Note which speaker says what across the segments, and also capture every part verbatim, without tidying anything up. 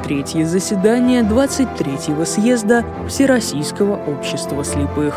Speaker 1: третье заседание двадцать третьего съезда Всероссийского общества слепых.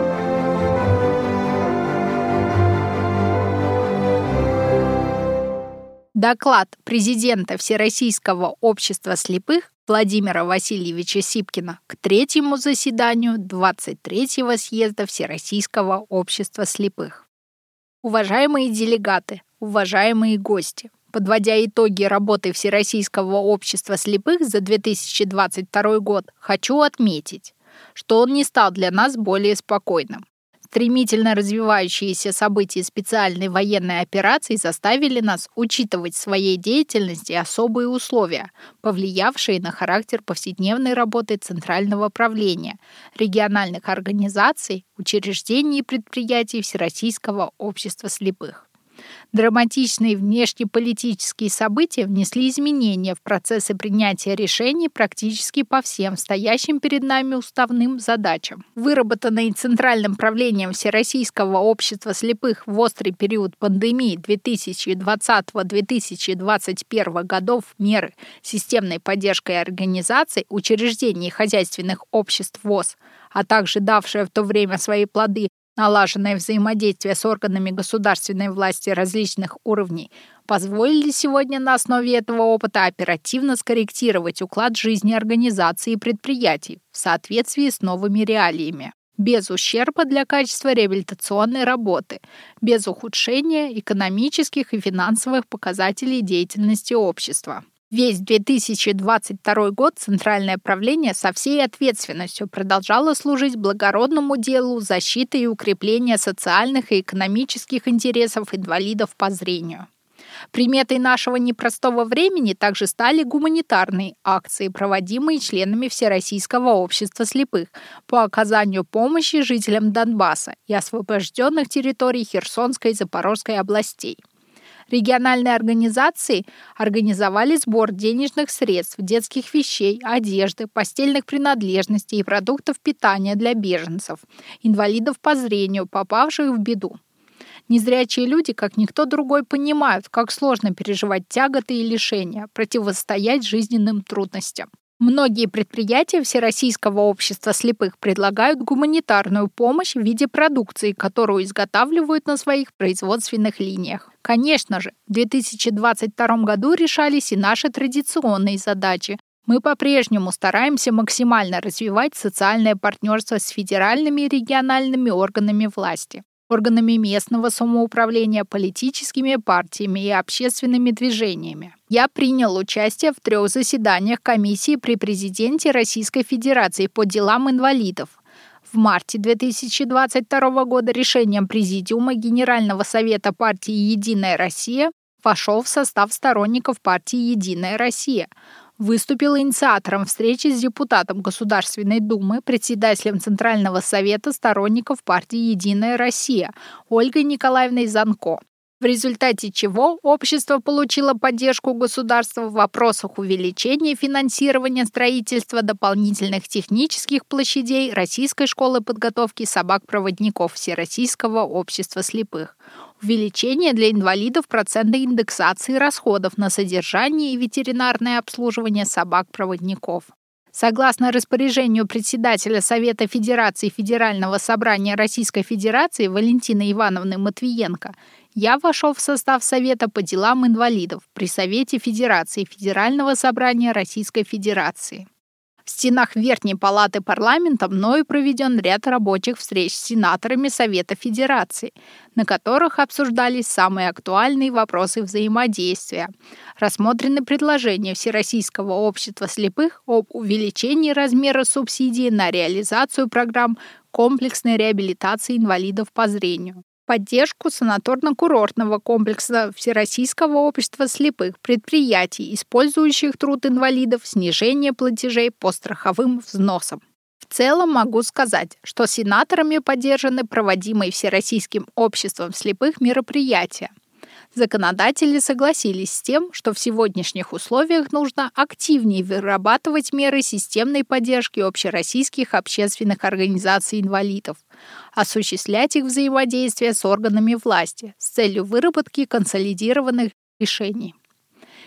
Speaker 2: Доклад президента Всероссийского общества слепых Владимира Васильевича Сипкина к третьему заседанию двадцать третьего съезда Всероссийского общества слепых. Уважаемые делегаты, уважаемые гости, подводя итоги работы Всероссийского общества слепых за две тысячи двадцать второй год, хочу отметить, что он не стал для нас более спокойным. Стремительно развивающиеся события специальной военной операции заставили нас учитывать в своей деятельности особые условия, повлиявшие на характер повседневной работы Центрального правления, региональных организаций, учреждений и предприятий Всероссийского общества слепых. Драматичные внешнеполитические события внесли изменения в процессы принятия решений практически по всем стоящим перед нами уставным задачам. Выработанные Центральным правлением Всероссийского общества слепых в острый период пандемии две тысячи двадцатого — две тысячи двадцать первого годов меры системной поддержки организаций, учреждений и хозяйственных обществ ВОС, а также давшие в то время свои плоды налаженное взаимодействие с органами государственной власти различных уровней, позволили сегодня на основе этого опыта оперативно скорректировать уклад жизни организаций и предприятий в соответствии с новыми реалиями, без ущерба для качества реабилитационной работы, без ухудшения экономических и финансовых показателей деятельности общества. Весь две тысячи двадцать второй год Центральное правление со всей ответственностью продолжало служить благородному делу защиты и укрепления социальных и экономических интересов инвалидов по зрению. Приметой нашего непростого времени также стали гуманитарные акции, проводимые членами Всероссийского общества слепых по оказанию помощи жителям Донбасса и освобожденных территорий Херсонской и Запорожской областей. Региональные организации организовали сбор денежных средств, детских вещей, одежды, постельных принадлежностей и продуктов питания для беженцев, инвалидов по зрению, попавших в беду. Незрячие люди, как никто другой, понимают, как сложно переживать тяготы и лишения, противостоять жизненным трудностям. Многие предприятия Всероссийского общества слепых предлагают гуманитарную помощь в виде продукции, которую изготавливают на своих производственных линиях. Конечно же, в две тысячи двадцать втором году решались и наши традиционные задачи. Мы по-прежнему стараемся максимально развивать социальное партнерство с федеральными и региональными органами власти, органами местного самоуправления, политическими партиями и общественными движениями. Я принял участие в трех заседаниях комиссии при президенте Российской Федерации по делам инвалидов. В марте две тысячи двадцать второго года решением Президиума Генерального совета партии «Единая Россия» вошел в состав сторонников партии «Единая Россия». Выступил инициатором встречи с депутатом Государственной Думы, председателем Центрального совета сторонников партии «Единая Россия» Ольгой Николаевной Занко, в результате чего общество получило поддержку государства в вопросах увеличения финансирования строительства дополнительных технических площадей Российской школы подготовки собак-проводников Всероссийского общества слепых, увеличение для инвалидов процента индексации расходов на содержание и ветеринарное обслуживание собак-проводников. Согласно распоряжению председателя Совета Федерации Федерального собрания Российской Федерации Валентины Ивановны Матвиенко, я вошел в состав Совета по делам инвалидов при Совете Федерации Федерального собрания Российской Федерации. В стенах Верхней палаты парламента мною проведен ряд рабочих встреч с сенаторами Совета Федерации, на которых обсуждались самые актуальные вопросы взаимодействия. Рассмотрены предложения Всероссийского общества слепых об увеличении размера субсидий на реализацию программ комплексной реабилитации инвалидов по зрению, поддержку санаторно-курортного комплекса Всероссийского общества слепых, предприятий, использующих труд инвалидов, снижение платежей по страховым взносам. В целом могу сказать, что сенаторами поддержаны проводимые Всероссийским обществом слепых мероприятия. Законодатели согласились с тем, что в сегодняшних условиях нужно активнее вырабатывать меры системной поддержки общероссийских общественных организаций инвалидов, осуществлять их взаимодействие с органами власти с целью выработки консолидированных решений.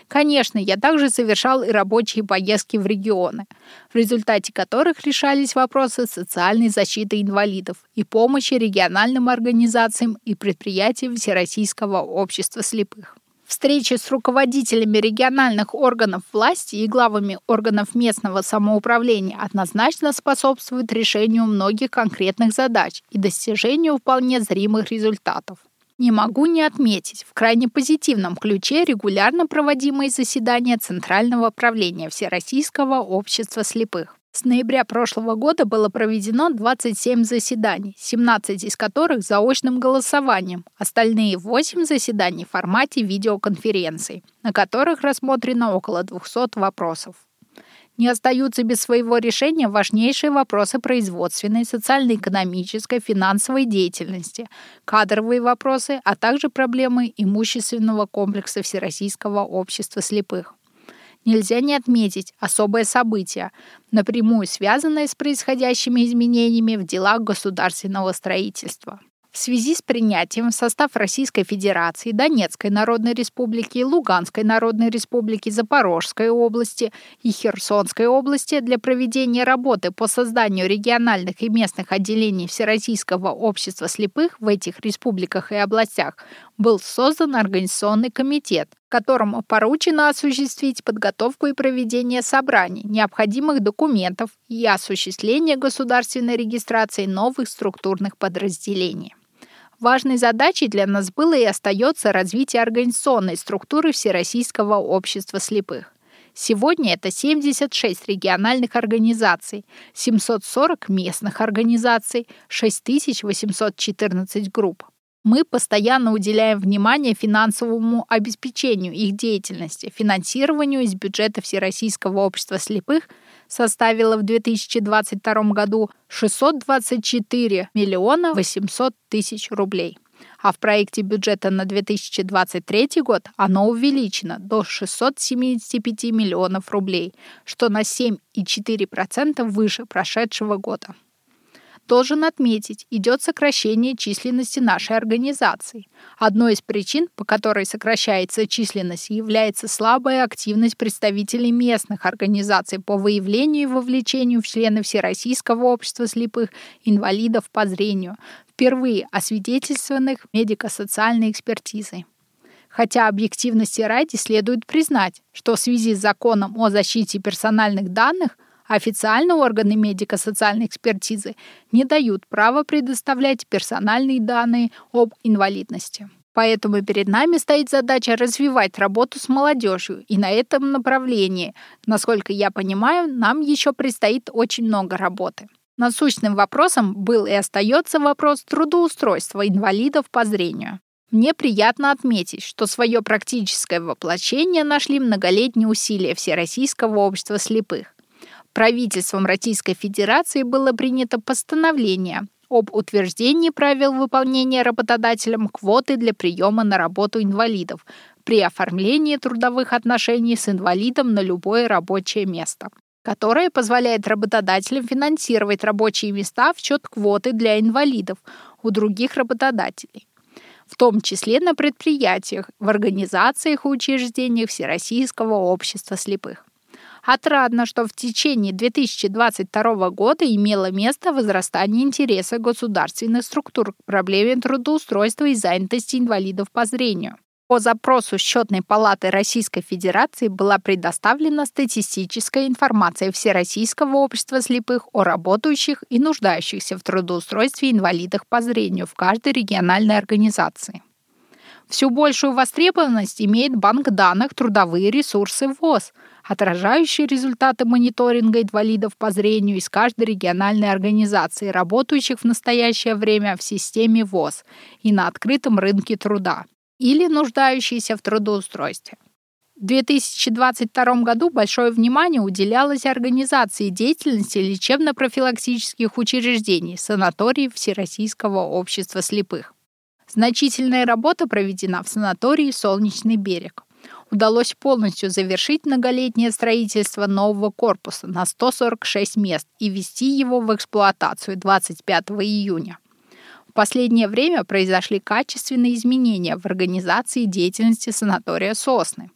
Speaker 2: Конечно, я также совершал и рабочие поездки в регионы, в результате которых решались вопросы социальной защиты инвалидов и помощи региональным организациям и предприятиям Всероссийского общества слепых. Встречи с руководителями региональных органов власти и главами органов местного самоуправления однозначно способствуют решению многих конкретных задач и достижению вполне зримых результатов. Не могу не отметить в крайне позитивном ключе регулярно проводимые заседания Центрального правления Всероссийского общества слепых. С ноября прошлого года было проведено двадцать семь заседаний, семнадцать из которых заочным голосованием, остальные восемь заседаний в формате видеоконференций, на которых рассмотрено около двухсот вопросов. Не остаются без своего решения важнейшие вопросы производственной, социально-экономической, финансовой деятельности, кадровые вопросы, а также проблемы имущественного комплекса Всероссийского общества слепых. Нельзя не отметить особое событие, напрямую связанное с происходящими изменениями в делах государственного строительства. В связи с принятием в состав Российской Федерации, Донецкой Народной Республики, Луганской Народной Республики, Запорожской области и Херсонской области для проведения работы по созданию региональных и местных отделений Всероссийского общества слепых в этих республиках и областях был создан Организационный комитет, которому поручено осуществить подготовку и проведение собраний, необходимых документов и осуществление государственной регистрации новых структурных подразделений. Важной задачей для нас было и остается развитие организационной структуры Всероссийского общества слепых. Сегодня это семьдесят шесть региональных организаций, семьсот сорок местных организаций, шесть тысяч восемьсот четырнадцать групп. Мы постоянно уделяем внимание финансовому обеспечению их деятельности. Финансированию из бюджета Всероссийского общества слепых составило в две тысячи двадцать втором году шестьсот двадцать четыре миллиона восемьсот тысяч рублей. А в проекте бюджета на две тысячи двадцать третий год оно увеличено до шестьсот семьдесят пять миллионов рублей, что на семь целых четыре десятых процента выше прошедшего года. Должен отметить, идет сокращение численности нашей организации. Одной из причин, по которой сокращается численность, является слабая активность представителей местных организаций по выявлению и вовлечению в члены Всероссийского общества слепых инвалидов по зрению, впервые освидетельствованных медико-социальной экспертизой. Хотя объективности ради следует признать, что в связи с законом о защите персональных данных официально органы медико-социальной экспертизы не дают права предоставлять персональные данные об инвалидности. Поэтому перед нами стоит задача развивать работу с молодежью, и на этом направлении, насколько я понимаю, нам еще предстоит очень много работы. Насущным вопросом был и остается вопрос трудоустройства инвалидов по зрению. Мне приятно отметить, что свое практическое воплощение нашли многолетние усилия Всероссийского общества слепых. Правительством Российской Федерации было принято постановление об утверждении правил выполнения работодателем квоты для приема на работу инвалидов при оформлении трудовых отношений с инвалидом на любое рабочее место, которое позволяет работодателям финансировать рабочие места в счет квоты для инвалидов у других работодателей, в том числе на предприятиях, в организациях и учреждениях Всероссийского общества слепых. Отрадно, что в течение две тысячи двадцать второго года имело место возрастание интереса государственных структур к проблеме трудоустройства и занятости инвалидов по зрению. По запросу Счетной палаты Российской Федерации была предоставлена статистическая информация Всероссийского общества слепых о работающих и нуждающихся в трудоустройстве инвалидах по зрению в каждой региональной организации. Всю большую востребованность имеет банк данных «Трудовые ресурсы ВОС», отражающие результаты мониторинга инвалидов по зрению из каждой региональной организации, работающих в настоящее время в системе ВОС и на открытом рынке труда, или нуждающиеся в трудоустройстве. В две тысячи двадцать втором году большое внимание уделялось организации деятельности лечебно-профилактических учреждений, санаториев Всероссийского общества слепых. Значительная работа проведена в санатории «Солнечный берег». Удалось полностью завершить многолетнее строительство нового корпуса на сто сорок шесть мест и ввести его в эксплуатацию двадцать пятого июня. В последнее время произошли качественные изменения в организации деятельности санатория «Сосны».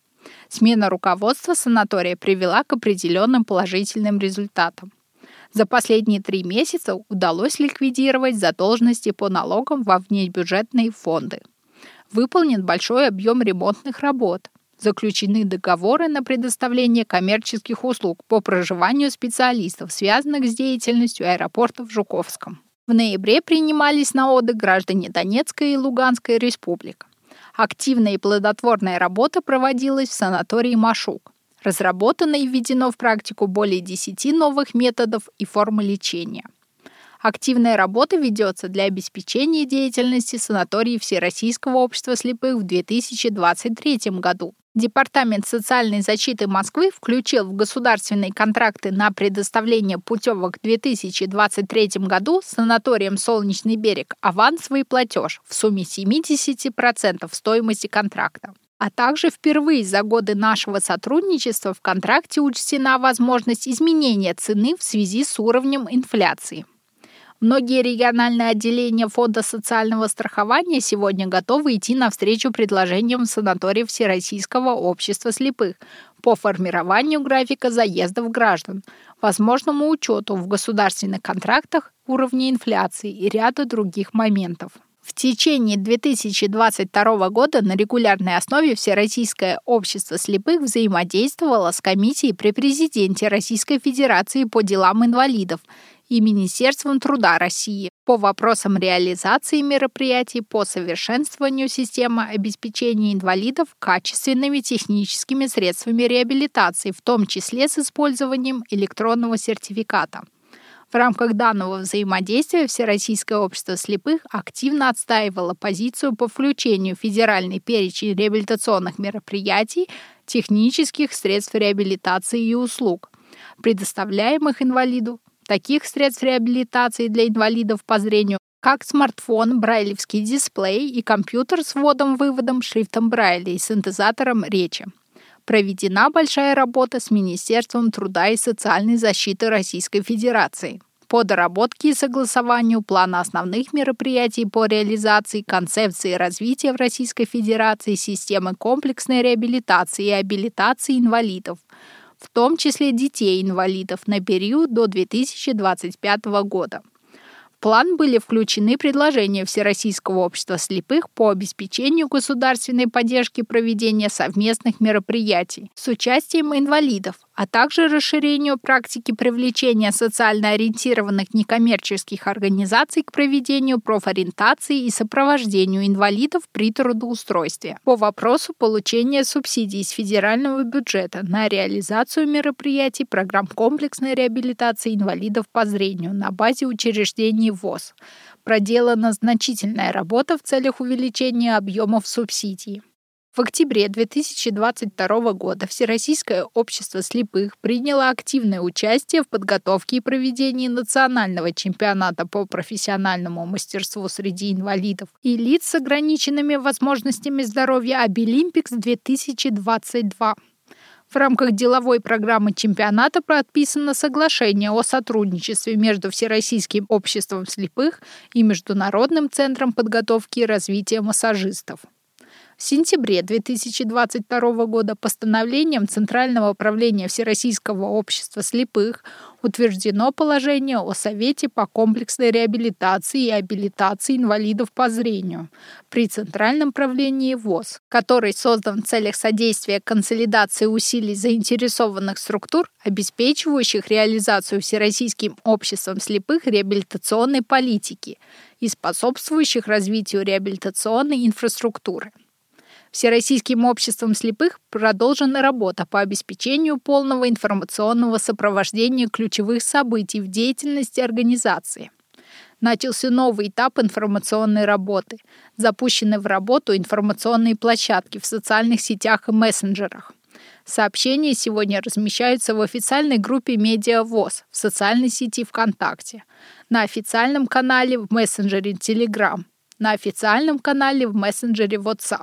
Speaker 2: Смена руководства санатория привела к определенным положительным результатам. За последние три месяца удалось ликвидировать задолженности по налогам во внебюджетные фонды. Выполнен большой объем ремонтных работ. Заключены договоры на предоставление коммерческих услуг по проживанию специалистов, связанных с деятельностью аэропорта в Жуковском. В ноябре принимались на отдых граждане Донецкой и Луганской республик. Активная и плодотворная работа проводилась в санатории Машук. Разработано и введено в практику более десяти новых методов и форм лечения. Активная работа ведется для обеспечения деятельности санатории Всероссийского общества слепых в две тысячи двадцать третьем году. Департамент социальной защиты Москвы включил в государственные контракты на предоставление путевок в две тысячи двадцать третьем году санаторием «Солнечный берег» авансовый платеж в сумме семьдесят процентов стоимости контракта. А также впервые за годы нашего сотрудничества в контракте учтена возможность изменения цены в связи с уровнем инфляции. Многие региональные отделения Фонда социального страхования сегодня готовы идти навстречу предложениям санатория Всероссийского общества слепых по формированию графика заездов граждан, возможному учету в государственных контрактах уровня инфляции и ряда других моментов. В течение две тысячи двадцать второго года на регулярной основе Всероссийское общество слепых взаимодействовало с комиссией при президенте Российской Федерации по делам инвалидов и Министерством труда России по вопросам реализации мероприятий по совершенствованию системы обеспечения инвалидов качественными техническими средствами реабилитации, в том числе с использованием электронного сертификата. В рамках данного взаимодействия Всероссийское общество слепых активно отстаивало позицию по включению в федеральный перечень реабилитационных мероприятий, технических средств реабилитации и услуг, предоставляемых инвалиду, таких средств реабилитации для инвалидов по зрению, как смартфон, брайлевский дисплей и компьютер с вводом-выводом шрифтом Брайля и синтезатором речи. Проведена большая работа с Министерством труда и социальной защиты Российской Федерации по доработке и согласованию плана основных мероприятий по реализации концепции развития в Российской Федерации системы комплексной реабилитации и абилитации инвалидов, в том числе детей-инвалидов, на период до две тысячи двадцать пятого года. В план были включены предложения Всероссийского общества слепых по обеспечению государственной поддержки проведения совместных мероприятий с участием инвалидов, а также расширению практики привлечения социально ориентированных некоммерческих организаций к проведению профориентации и сопровождению инвалидов при трудоустройстве по вопросу получения субсидий из федерального бюджета на реализацию мероприятий программ комплексной реабилитации инвалидов по зрению на базе учреждений ВОС. Проделана значительная работа в целях увеличения объемов субсидий. В октябре две тысячи двадцать второго года Всероссийское общество слепых приняло активное участие в подготовке и проведении национального чемпионата по профессиональному мастерству среди инвалидов и лиц с ограниченными возможностями здоровья «Обилимпикс две тысячи двадцать два». В рамках деловой программы чемпионата подписано соглашение о сотрудничестве между Всероссийским обществом слепых и Международным центром подготовки и развития массажистов. В сентябре две тысячи двадцать второго года постановлением Центрального управления Всероссийского общества слепых утверждено положение о Совете по комплексной реабилитации и абилитации инвалидов по зрению при Центральном правлении ВОС, который создан в целях содействия консолидации усилий заинтересованных структур, обеспечивающих реализацию Всероссийским обществом слепых реабилитационной политики и способствующих развитию реабилитационной инфраструктуры. Всероссийским обществом слепых продолжена работа по обеспечению полного информационного сопровождения ключевых событий в деятельности организации. Начался новый этап информационной работы. Запущены в работу информационные площадки в социальных сетях и мессенджерах. Сообщения сегодня размещаются в официальной группе «Медиа ВОС» в социальной сети ВКонтакте, на официальном канале в мессенджере Telegram, на официальном канале в мессенджере WhatsApp.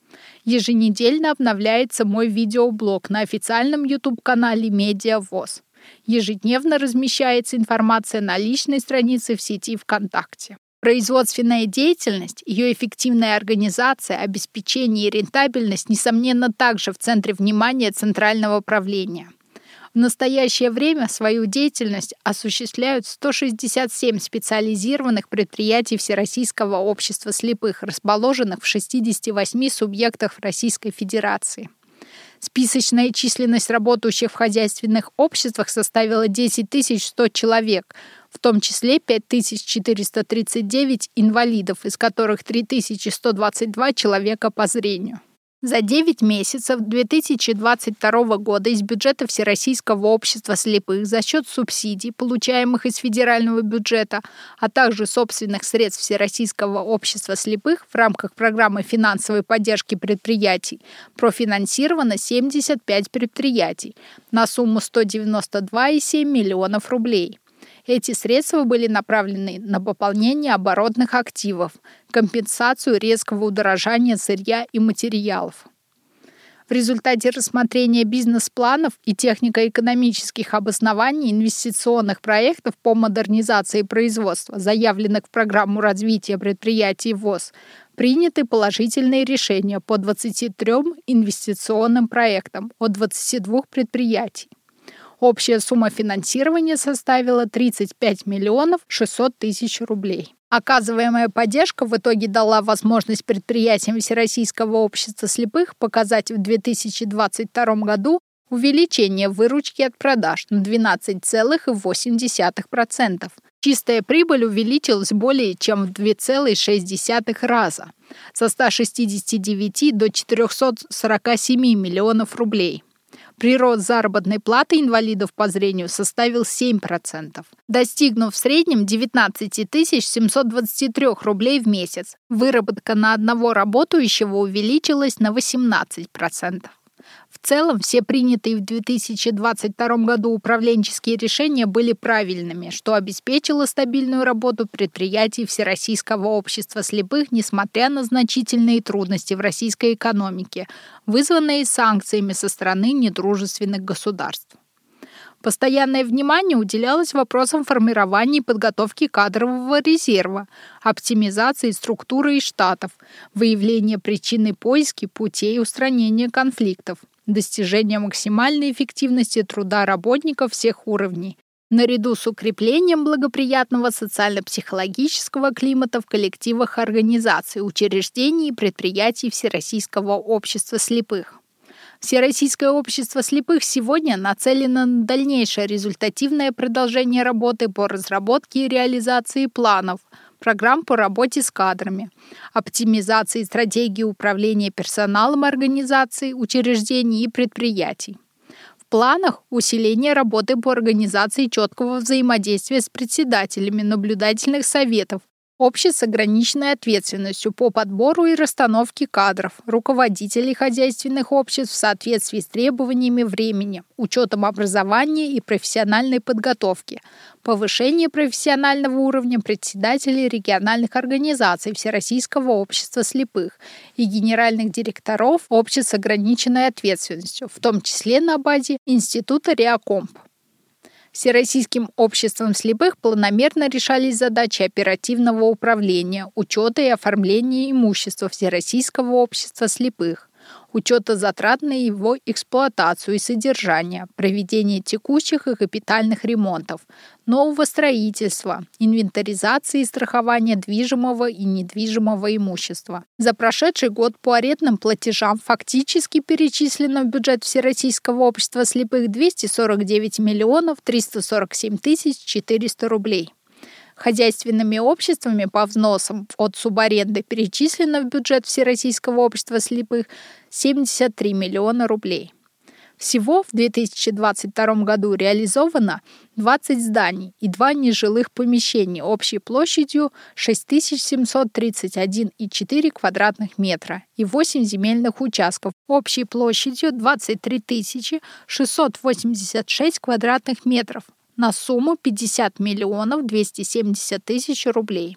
Speaker 2: Еженедельно обновляется мой видеоблог на официальном YouTube-канале «Медиа ВОС». Ежедневно размещается информация на личной странице в сети ВКонтакте. Производственная деятельность, ее эффективная организация, обеспечение и рентабельность, несомненно, также в центре внимания Центрального правления. В настоящее время свою деятельность осуществляют сто шестьдесят семь специализированных предприятий Всероссийского общества слепых, расположенных в шестидесяти восьми субъектах Российской Федерации. Списочная численность работающих в хозяйственных обществах составила десять тысяч сто человек, в том числе пять тысяч четыреста тридцать девять инвалидов, из которых три тысячи сто двадцать два человека по зрению. За девять месяцев две тысячи двадцать второго года из бюджета Всероссийского общества слепых за счет субсидий, получаемых из федерального бюджета, а также собственных средств Всероссийского общества слепых в рамках программы финансовой поддержки предприятий профинансировано семьдесят пять предприятий на сумму сто девяносто два целых семь десятых миллионов рублей. Эти средства были направлены на пополнение оборотных активов, компенсацию резкого удорожания сырья и материалов. В результате рассмотрения бизнес-планов и технико-экономических обоснований инвестиционных проектов по модернизации производства, заявленных в программу развития предприятий ВОС, приняты положительные решения по двадцати трём инвестиционным проектам от двадцати двух предприятий. Общая сумма финансирования составила тридцать пять миллионов шестьсот тысяч рублей. Оказываемая поддержка в итоге дала возможность предприятиям Всероссийского общества слепых показать в две тысячи двадцать втором году увеличение выручки от продаж на двенадцать целых восемь десятых процента. Чистая прибыль увеличилась более чем в два целых шесть десятых раза, со ста шестидесяти девяти до четырёхсот сорока семи миллионов рублей. Прирост заработной платы инвалидов по зрению составил семь процентов, достигнув в среднем девятнадцать тысяч семьсот двадцать три рублей в месяц. Выработка на одного работающего увеличилась на восемнадцать процентов. В целом, все принятые в две тысячи двадцать втором году управленческие решения были правильными, что обеспечило стабильную работу предприятий Всероссийского общества слепых, несмотря на значительные трудности в российской экономике, вызванные санкциями со стороны недружественных государств. Постоянное внимание уделялось вопросам формирования и подготовки кадрового резерва, оптимизации структуры и штатов, выявления причин и поиски путей устранения конфликтов, достижения максимальной эффективности труда работников всех уровней, наряду с укреплением благоприятного социально-психологического климата в коллективах организаций, учреждений и предприятий Всероссийского общества слепых. Всероссийское общество слепых сегодня нацелено на дальнейшее результативное продолжение работы по разработке и реализации планов, программ по работе с кадрами, оптимизации стратегии управления персоналом организаций, учреждений и предприятий. В планах усиление работы по организации четкого взаимодействия с председателями наблюдательных советов, обществ с ограниченной ответственностью по подбору и расстановке кадров, руководителей хозяйственных обществ в соответствии с требованиями времени, учетом образования и профессиональной подготовки, повышение профессионального уровня председателей региональных организаций Всероссийского общества слепых и генеральных директоров обществ с ограниченной ответственностью, в том числе на базе Института Реакомп. Всероссийским обществом слепых планомерно решались задачи оперативного управления, учета и оформления имущества Всероссийского общества слепых, учета затрат на его эксплуатацию и содержание, проведение текущих и капитальных ремонтов, нового строительства, инвентаризации и страхования движимого и недвижимого имущества. За прошедший год по арендным платежам фактически перечислено в бюджет Всероссийского общества слепых двести сорок девять миллионов триста сорок семь тысяч четыреста рублей. Хозяйственными обществами по взносам от субаренды перечислено в бюджет Всероссийского общества слепых семьдесят три миллиона рублей. Всего в две тысячи двадцать втором году реализовано двадцать зданий и два нежилых помещения общей площадью шесть тысяч семьсот тридцать один целых четыре десятых квадратных метра и восемь земельных участков общей площадью двадцать три тысячи шестьсот восемьдесят шесть квадратных метров на сумму пятьдесят миллионов двести семьдесят тысяч рублей.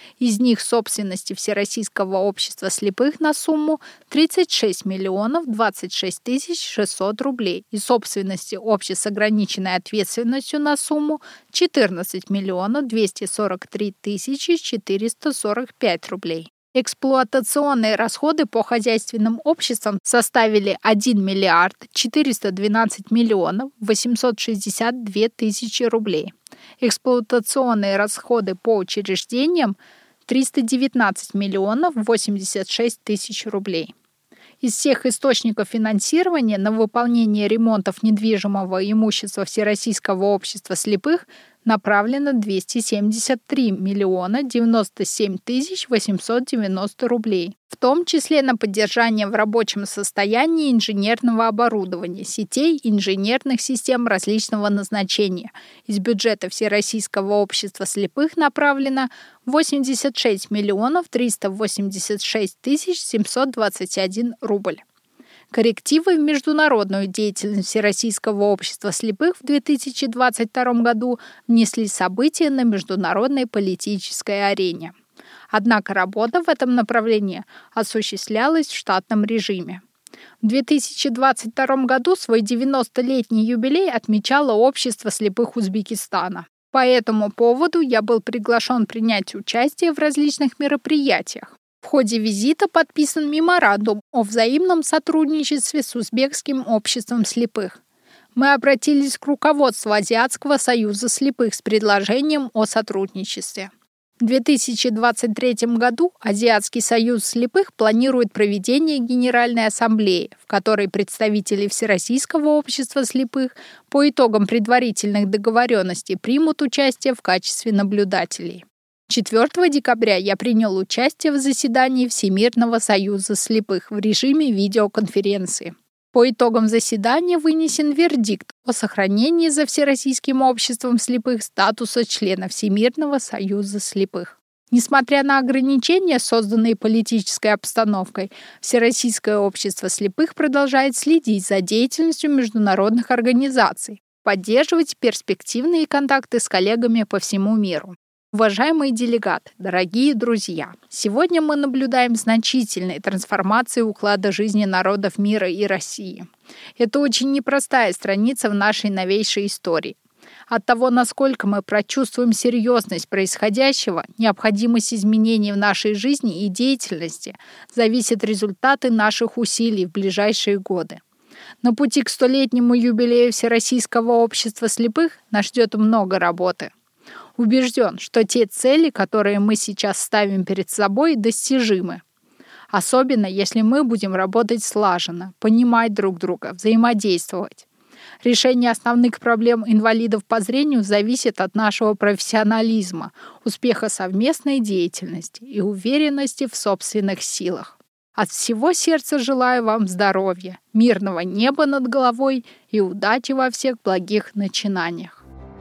Speaker 2: Из них собственности Всероссийского общества слепых на сумму тридцать шесть миллионов двадцать шесть тысяч шестьсот рублей и собственности обществ с ограниченной ответственностью на сумму четырнадцать миллионов двести сорок три тысячи четыреста сорок пять рублей. Эксплуатационные расходы по хозяйственным обществам составили один миллиард четыреста двенадцать миллионов восемьсот шестьдесят две тысячи рублей. Эксплуатационные расходы по учреждениям триста девятнадцать миллионов восемьдесят шесть тысяч рублей. Из всех источников финансирования на выполнение ремонтов недвижимого имущества Всероссийского общества слепых направлено двести семьдесят три миллиона девяносто семь тысяч восемьсот девяносто рублей, в том числе на поддержание в рабочем состоянии инженерного оборудования, сетей инженерных систем различного назначения. Из бюджета Всероссийского общества слепых направлено восемьдесят шесть миллионов триста восемьдесят шесть тысяч семьсот двадцать один рубль. Коррективы в международную деятельность Всероссийского общества слепых в две тысячи двадцать втором году внесли события на международной политической арене. Однако работа в этом направлении осуществлялась в штатном режиме. В две тысячи двадцать втором году свой девяностолетний юбилей отмечало Общество слепых Узбекистана. По этому поводу я был приглашен принять участие в различных мероприятиях. В ходе визита подписан меморандум о взаимном сотрудничестве с Узбекским обществом слепых. Мы обратились к руководству Азиатского союза слепых с предложением о сотрудничестве. В две тысячи двадцать третьем году Азиатский союз слепых планирует проведение Генеральной ассамблеи, в которой представители Всероссийского общества слепых по итогам предварительных договоренностей примут участие в качестве наблюдателей. четвёртого декабря я принял участие в заседании Всемирного союза слепых в режиме видеоконференции. По итогам заседания вынесен вердикт о сохранении за Всероссийским обществом слепых статуса члена Всемирного союза слепых. Несмотря на ограничения, созданные политической обстановкой, Всероссийское общество слепых продолжает следить за деятельностью международных организаций, поддерживать перспективные контакты с коллегами по всему миру. Уважаемые делегаты, дорогие друзья, сегодня мы наблюдаем значительные трансформации уклада жизни народов мира и России. Это очень непростая страница в нашей новейшей истории. От того, насколько мы прочувствуем серьезность происходящего, необходимость изменений в нашей жизни и деятельности, зависят результаты наших усилий в ближайшие годы. На пути к столетнему юбилею Всероссийского общества слепых нас ждет много работы. Убежден, что те цели, которые мы сейчас ставим перед собой, достижимы. Особенно, если мы будем работать слаженно, понимать друг друга, взаимодействовать. Решение основных проблем инвалидов по зрению зависит от нашего профессионализма, успеха совместной деятельности и уверенности в собственных силах. От всего сердца желаю вам здоровья, мирного неба над головой и удачи во всех благих начинаниях.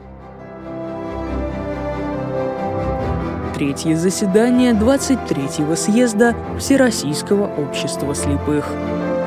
Speaker 1: Третье заседание двадцать третьего съезда Всероссийского общества слепых.